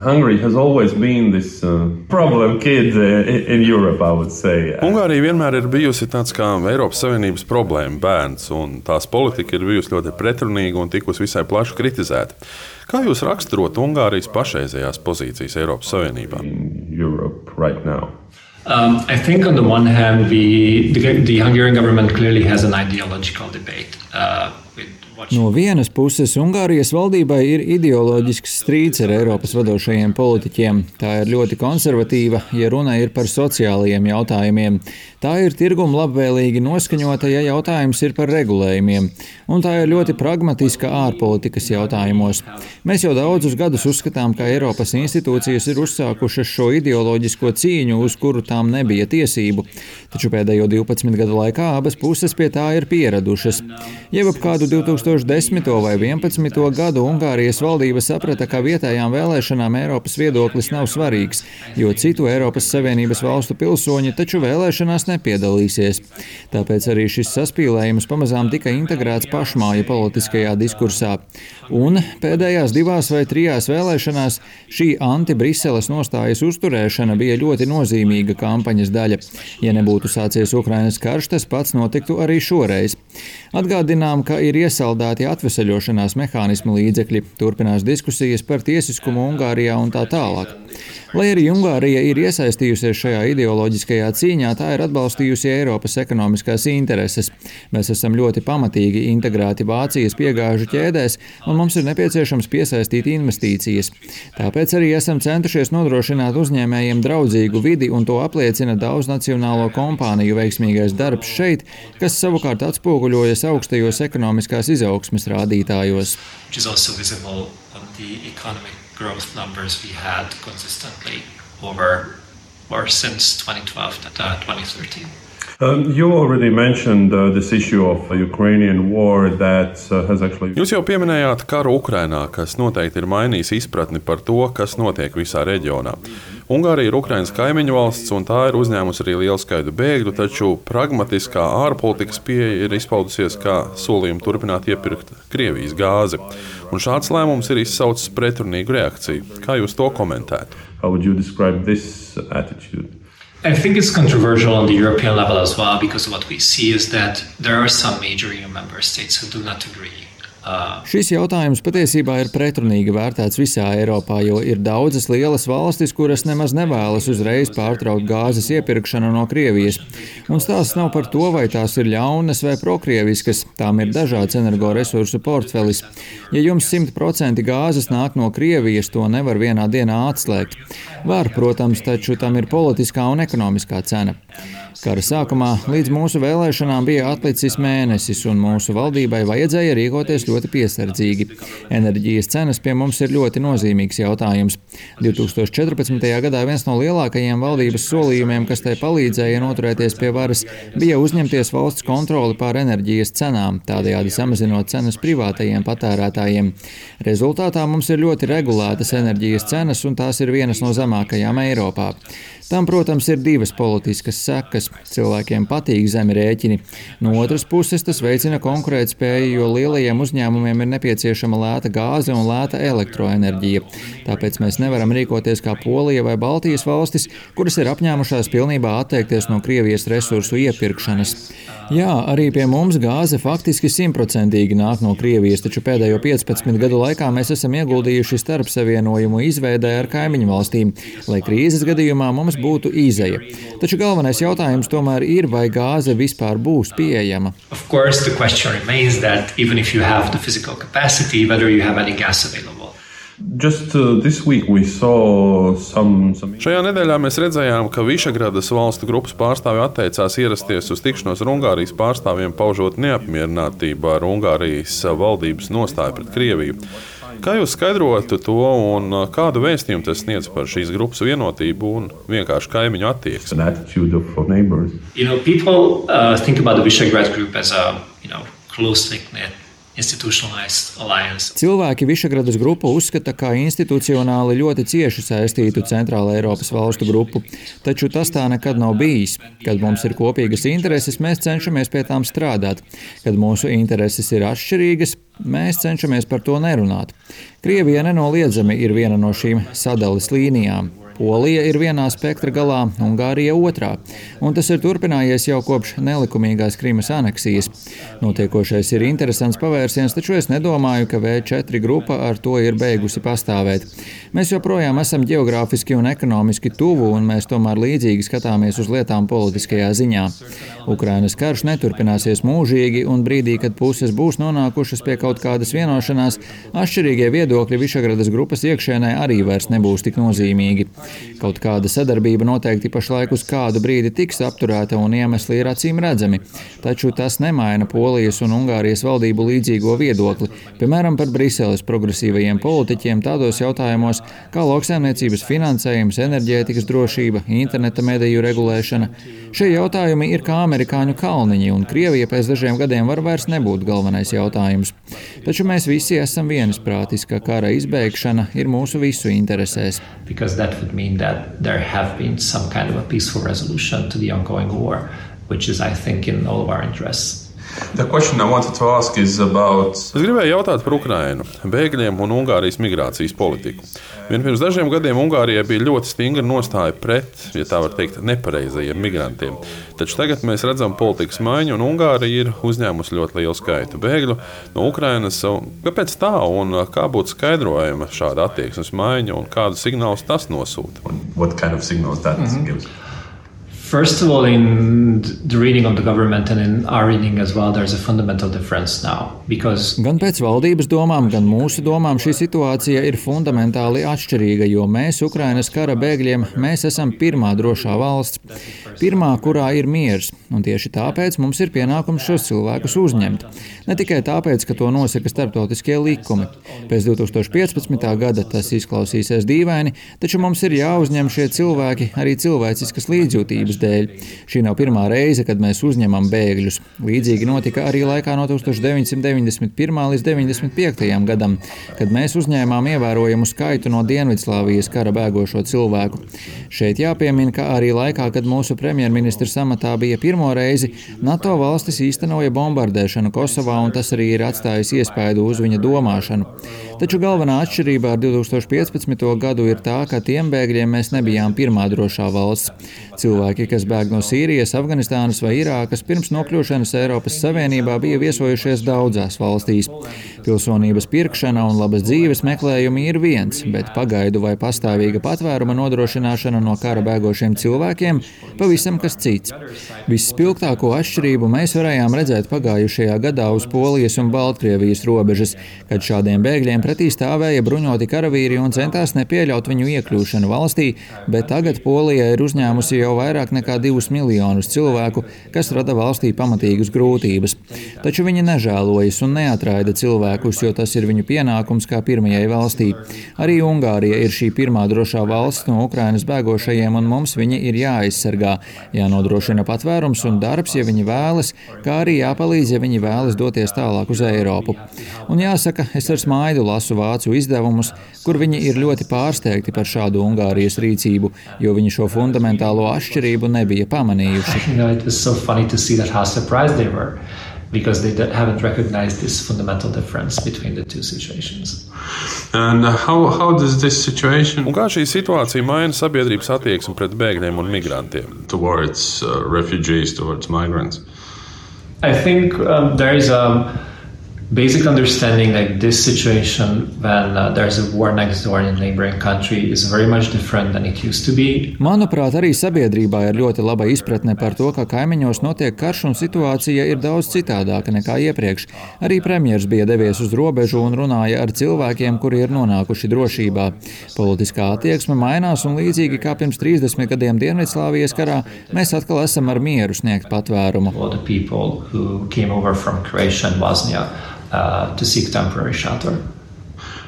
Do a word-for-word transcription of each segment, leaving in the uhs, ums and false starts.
Hungary has always been this uh, problem kid uh, in Europe, I would say. Ungārija vienmēr ir bijusi tāds kā Eiropas Savienības problēma bērns, un tās politika ir bijusi ļoti pretrunīga un tikusi visai plaši kritizēta. Kā jūs raksturot Ungārijas pašreizējās pozīcijas Eiropas Savienībā? In Europe right now. Um, I think on the one hand, we, the, the Hungarian government clearly has an ideological debate uh, with No vienas puses, Ungārijas valdībai ir ideoloģisks strīds ar Eiropas vadošajiem politiķiem. Tā ir ļoti konservatīva, ja runa ir par sociālajiem jautājumiem. Tā ir tirgum labvēlīgi noskaņota, ja jautājums ir par regulējumiem. Un tā ir ļoti pragmatiska ārpolitikas jautājumos. Mēs jau daudzus gadus uzskatām, ka Eiropas institūcijas ir uzsākušas šo ideoloģisko cīņu, uz kuru tām nebija tiesību. Taču pēdējo divpadsmit gadu laikā abas puses pie tā ir pieradušas. Jau ap kādu divtūkstoš desmito vai vienpadsmito gadu Ungārijas valdība saprata, ka vietējām vēlēšanām Eiropas viedoklis nav svarīgs, jo citu Eiropas Savienības valstu pilsoņi taču vēlēšanās nepiedalīsies. Tāpēc arī šis saspīlējums pamazām tika integrēts pašmāju politiskajā diskursā. Un pēdējās divās vai trijās vēlēšanās šī anti-Briseles nostājas uzturēšana bija ļoti nozīmīga kampaņas daļa. Ja nebūtu sācies Ukrainas karš, tas pats notiktu arī šoreiz. Atgādinām, ka ir iesaldēti atveseļošanās mehānismu līdzekļi, turpinās diskusijas par tiesiskumu Ungārijā un tā tālāk. Lai arī Ungārija ir iesaistījusies šajā ideoloģiskajā cīņā, tā ir atbalstījusi Eiropas ekonomiskās intereses. Mēs esam ļoti pamatīgi integrēti Vācijas piegāžu ķēdēs, un mums ir nepieciešams piesaistīt investīcijas. Tāpēc arī esam centušies nodrošināt uzņēmējiem draudzīgu vidi, un to apliecina daudznacionālo kompāniju veiksmīgais darbs šeit, kas savukārt atspoguļojas augstajos ekonomiskās izaugsmes rādītājos. Growth numbers we had consistently over or since twenty twelve to twenty thirteen. Um, you already mentioned uh, this issue of the Ukrainian war that uh, has actually... Jūs jau pieminējāt karu Ukrainā, kas noteikti ir mainījis izpratni par to, kas notiek visā reģionā. Ungārija ir Ukrainas kaimiņu valsts, un tā ir uzņēmusi arī lielu skaitu bēgļu, taču pragmatiskā ārpolitikas pieeja ir izpaudusies kā solījumi turpināt iepirkt Krievijas gāzi. Un šāds lēmums ir izsaucis pretrunīgu reakciju. Kā jūs to komentētu? How would you describe this attitude? I think it's controversial on the European level as well, because what we see is that there are some major E U member states who do not agree. Uh, Šis jautājums patiesībā ir pretrunīgi vērtēts visā Eiropā, jo ir daudzas lielas valstis, kuras nemaz nevēlas uzreiz pārtraukt gāzes iepirkšanu no Krievijas. Un stāsts nav par to, vai tās ir ļaunas vai prokrieviskas, tām ir dažāds energoresursu portfelis. Ja jums simt procenti gāzes nāk no Krievijas, to nevar vienā dienā atslēgt. Var, protams, taču tam ir politiskā un ekonomiskā cena. Kara sākumā līdz mūsu vēlēšanām bija atlicis mēnesis, un mūsu valdībai vajadzēja rīkoties ļoti piesardzīgi. Enerģijas cenas pie mums ir ļoti nozīmīgs jautājums. divtūkstoš četrpadsmitajā gadā viens no lielākajiem valdības solījumiem, kas tai palīdzēja noturēties pie varas, bija uzņemties valsts kontroli pār enerģijas cenām, tādējādi samazinot cenas privātajiem patērētājiem. Rezultātā mums ir ļoti regulētas enerģijas cenas, un tās ir vienas no zemākajām Eiropā. Tam, protams, ir divas politiskas sekas. Cilvēkiem patīk zemi rēķini. No otras puses, tas veicina konkurētspēju, jo lielajiem uzņēmumiem ir nepieciešama lēta gāze un lēta elektroenerģija. Tāpēc mēs nevaram rīkoties kā Polija vai Baltijas valstis, kuras ir apņēmušās pilnībā atteikties no Krievijas resursu iepirkšanas. Jā, arī pie mums gāze faktiski simtprocentīgi nāk no Krievijas, taču pēdējo piecpadsmit gadu laikā mēs esam ieguldījuši starpsavienojumu izveidē ar kaimiņu valstīm, lai krīzes gadījumā mums būtu izeja. Taču galvenais jautājums tomēr ir, vai gāze vispār būs pieejama. Of course, the question remains that even if you have the physical capacity, whether you have any gas available. Just uh, this week we saw some, some... Šajā nedēļā mēs redzējām, ka Višegradas valstu grupas pārstāvi atteicās ierasties uz tikšanos ar Ungārijas pārstāvjiem, paužot neapmierinātību ar Ungārijas valdības nostāju pret Krieviju. Kā jūs skaidrotu to un kādu vēstījumu tas sniedz par šīs grupas vienotību un vienkārši kaimiņu attieksmi? You know, people uh, think about the Visegrad group as a, you know, close-knit Cilvēki Višegradas grupu uzskata kā institucionāli ļoti cieši saistītu Centrāla Eiropas valstu grupu, taču tas tā nekad nav bijis. Kad mums ir kopīgas intereses, mēs cenšamies pie tām strādāt. Kad mūsu intereses ir atšķirīgas, mēs cenšamies par to nerunāt. Krievija nenoliedzami ir viena no šīm sadales līnijām. Polija ir vienā spektra galā, Ungārija otrā, un tas ir turpinājies jau kopš nelikumīgās Krimas aneksijas. Notiekošais ir interesants pavērsiens, taču es nedomāju, ka V četri grupa ar to ir beigusi pastāvēt. Mēs joprojām esam ģeogrāfiski un ekonomiski tuvu, un mēs tomēr līdzīgi skatāmies uz lietām politiskajā ziņā. Ukrainas karš neturpināsies mūžīgi, un brīdī, kad puses būs nonākušas pie kaut kādas vienošanās, atšķirīgie viedokļi Višegradas grupas iekšēnē arī vairs nebūs tik nozīmīgi. Kaut kāda sadarbība noteikti pašlaik uz kādu brīdi tiks apturēta un iemesli ir acīm redzami, taču tas nemaina Polijas un Ungārijas valdību līdzīgo viedokli, piemēram par Briseles progresīvajiem politiķiem tādos jautājumos kā lauksaimniecības finansējums, enerģētikas drošība, interneta mediju regulēšana. Šie jautājumi ir kā amerikāņu kalniņi, un Krievija pēc dažiem gadiem var vairs nebūt galvenais jautājums. Taču mēs visi esam viensprātis, ka kara izbeigšana ir mūsu visu interesēs. Mean that there have been some kind of a peaceful resolution to the ongoing war, which is, I think, in all of our interests. The question I wanted to ask is about... Es gribēju jautāt par Ukrainu, bēgļiem un Ungārijas migrācijas politiku. Vien pirms dažiem gadiem Ungārijai bija ļoti stingra nostāja pret, ja tā var teikt, nepareizajiem migrantiem. Taču tagad mēs redzam politikas maiņu, un Ungārija ir uzņēmusi ļoti lielu skaitu bēgļu no Ukrainas. Kāpēc tā un kā būtu skaidrojama šāda attieksmes maiņa un kādu signālus tas nosūta? What kind of signals that mm-hmm. gives? First of all, in the reading of the government and in our reading as well, there's a fundamental difference now. Because... Gan pēc valdības domām, gan mūsu domām šī situācija ir fundamentāli atšķirīga, jo mēs, Ukrainas kara bēgļiem, mēs esam pirmā drošā valsts. Pirmā, kurā ir miers, un tieši tāpēc mums ir pienākums šos cilvēkus uzņemt. Ne tikai tāpēc, ka to nosaka starptautiskie likumi. Pēc divi tūkstoši piecpadsmitā gada tas izklausīsies dīvaini, taču mums ir jāuzņem šie cilvēki arī cilvēciskas līdzjūtības dēļ. Šī nav pirmā reize, kad mēs uzņemam bēgļus. Līdzīgi notika arī laikā no tūkstoš deviņsimt deviņdesmit pirmā līdz deviņdesmit piektajam gadam, kad mēs uzņēmām ievērojamu skaitu no Dienvidslāvijas kara bēgošo cilvēku. Šeit jāpiemina, ka arī laikā, kad mūsu premjerministrs amatā bija pirmo reizi, NATO valstis īstenoja bombardēšanu Kosovā, un tas arī ir atstājis iespaidu uz viņa domāšanu. Taču galvenā atšķirība ar divi tūkstoši piecpadsmito gadu ir tā, ka tiem bēgļiem mēs nebijām pirmā drošā valsts. Cilvēki, kas bēg no Sīrijas, Afganistānas vai Irākas, pirms nokļūšanas Eiropas Savienībā bija viesojušies daudzās valstīs. Pilsonības pirkšana un labas dzīves meklējumi ir viens, bet pagaidu vai pastāvīga patvēruma nodrošināšana no kara bēgošiem cilvēkiem pavisam kas cits. Visspilgtāko atšķirību mēs varējām redzēt pagājušajā gadā uz Polijas un Baltkrievijas robežas, kad šādiem bēgļiem pretī stāvēja bruņoti karavīri un centās nepieļaut viņu iekļūšanu valstī, bet tagad Polija ir uzņēmusi jau vairāk nekā divus miljonus cilvēku, kas rada valstī pamatīgas grūtības. Taču viņi nežēlojas un neatraida cilvēkus, jo tas ir viņu pienākums kā pirmajai valstī. Arī Ungārija ir šī pirmā drošā valsts no Ukrainas bēgošajiem, un mums viņi ir jāaizsargā, jānodrošina patvērums un darbs, ja viņi vēlas, kā arī jāpalīdz, ja viņi vēlas doties tālāk uz Eiropu. Un jāsaka, es ar smaidu lasu vācu izdevumus, kur viņi ir ļoti pārsteigti par šādu Ungārijas rīcību, jo viņi šo fundamentālo atšķirību nebija pamanījuši. You know, it was so funny to see that how surprised they were, because they haven't recognized this fundamental difference between the two situations. And how, how does this situation... Un kā šī situācija maina sabiedrības attieksmi pret bēgļiem un migrantiem? Towards uh, refugees, towards migrants? I think um, there is a basic understanding that this situation when uh, there's a war next door in a neighboring country is very much different than it used to be. Manuprāt, arī sabiedrībā ir ļoti laba izpratne par to, ka kaimiņos notiek karš un situācija ir daudz citādāka nekā iepriekš. Arī premjers bija devies uz robežu un runāja ar cilvēkiem, kuri ir nonākuši drošībā. Politiskā attieksme mainās un līdzīgi kā pirms trīsdesmit gadiem Dienvidslāvijas karā, mēs atkal esam ar mieru sniegt patvērumu. All the people who came over from Croatia and Bosnia Uh, to seek temporary shelter.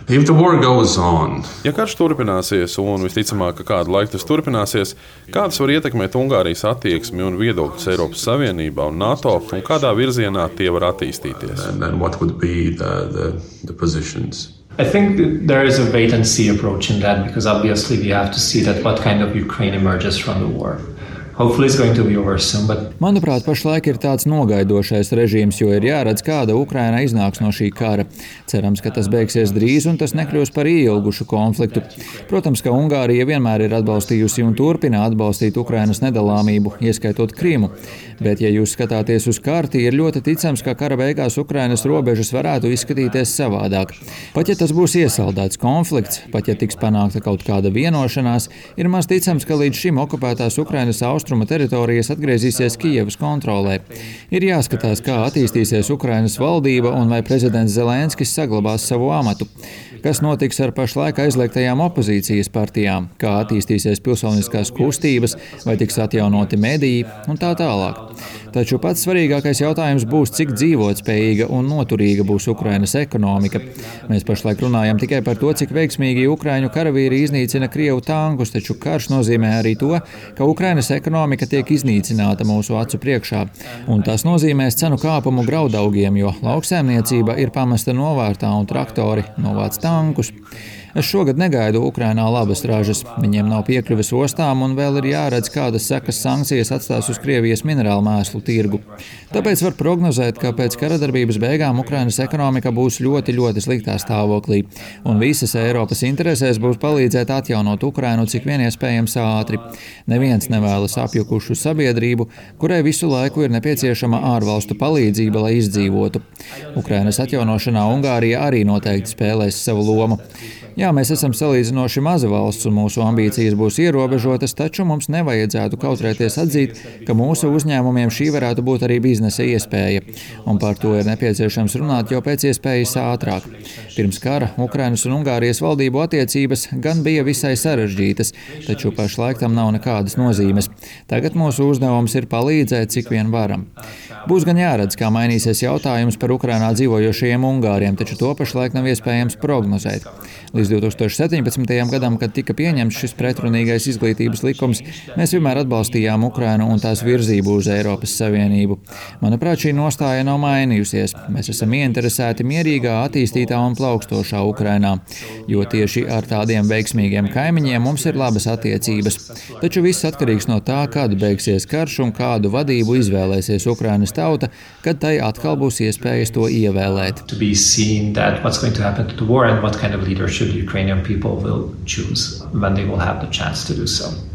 If the war goes on, Ja karš turpināsies, un visticamāk, ka kādu laiku tas turpināsies, kādas var ietekmēt Ungārijas attieksmi un viedokļus Eiropas Savienībā un NATO, un kādā virzienā tie var attīstīties? and then what would be the, the, the positions? I think that there is a wait and see approach in that because obviously we have to see that what kind of Ukraine emerges from the war. Hopefully it's going to be over soon, but Manuprāt, pašlaik ir tāds nogaidošais režīms, jo ir jāredz, kāda Ukraina iznāks no šī kara. Cerams, ka tas beigsies drīz un tas nekļūs par ilgušu konfliktu. Protams, ka Ungārija vienmēr ir atbalstījusi un turpina atbalstīt Ukrainas nedalāmību, ieskaitot Krimu. Bet, ja jūs skatāties uz karti, ir ļoti ticams, ka kara beigās Ukrainas robežas varētu izskatīties savādāk. Pat ja tas būs iesaldēts konflikts, pat ja tiks panākta kaut kāda vienošanās, ir maz ticams, ka līdz šim okupētās Ukrainas austrumu teritorijas atgriezīsies Kijevas kontrolē. Ir jāskatās, kā attīstīsies Ukrainas valdība un vai prezidents Zelenskis saglabās savu amatu. Kas notiks ar pašlaik aizliegtajām opozīcijas partijām, kā attīstīsies pilsoniskās kustības, vai tiks atjaunoti mediji un tā tālāk. Taču pats svarīgākais jautājums būs, cik dzīvotspējīga un noturīga būs Ukrainas ekonomika. Mēs pašlaik runājam tikai par to, cik veiksmīgi Ukraiņu karavīri iznīcina Krievu tankus, taču karš nozīmē arī to, ka Ukrainas ekonomika tiek iznīcināta mūsu acu priekšā. Un tas nozīmēs cenu kāpumu graudaugiem, jo lauksaimniecība ir pamesta novārtā un traktori novāc tankus. Es šogad negaidu Ukrainā labas ražas. Viņiem nav piekļuves ostām un vēl ir jāredz, kādas sekas sankcijas atstās uz Krievijas minerālu mēslu tirgu. Tāpēc var prognozēt, ka pēc karadarbības beigām Ukrainas ekonomika būs ļoti, ļoti sliktā stāvoklī. Un visas Eiropas interesēs būs palīdzēt atjaunot Ukrainu cik vien iespējams ātri. Neviens nevēlas apjukušu sabiedrību, kurai visu laiku ir nepieciešama ārvalstu palīdzība, lai izdzīvotu. Ukrainas atjaunošanā Ungārija arī noteikti spēlēs savu lomu. Jā, mēs esam salīdzinoši maza valsts un mūsu ambīcijas būs ierobežotas, taču mums nevajadzētu kautrēties atzīt, ka mūsu uzņēmumiem šī varētu būt arī biznesa iespēja. Un par to ir nepieciešams runāt jau pēc iespējas ātrāk. Pirms kara Ukrainas un Ungārijas valdību attiecības gan bija visai sarežģītas, taču pašlaik tam nav nekādas nozīmes. Tagad mūsu uzdevums ir palīdzēt, cik vien varam. Būs gan jāredz, kā mainīsies jautājums par Ukrainā dzīvojošajiem ungāriem, taču to pašlaik nav iespējams prognozēt. Līdz divi tūkstoši septiņpadsmitajam gadam, kad tika pieņemts šis pretrunīgais izglītības likums, mēs vienmēr atbalstījām Ukrainu un tās virzību uz Eiropas Savienību. Manuprāt, šī nostāja nav mainījusies. Mēs esam ieinteresēti mierīgā, attīstītā un plaukstošā Ukrainā, jo tieši ar tādiem veiksmīgiem kaimiņiem mums ir labas attiecības. Taču viss atkarīgs no tā, kad beigsies karš un kādu vadību izvēlēsies Ukrainas tauta, kad tai atkal būs iespējas to ievēlēt. to be seen that what's going to happen to the war and what kind of leadership the Ukrainian people will choose when they will have the chance to do so.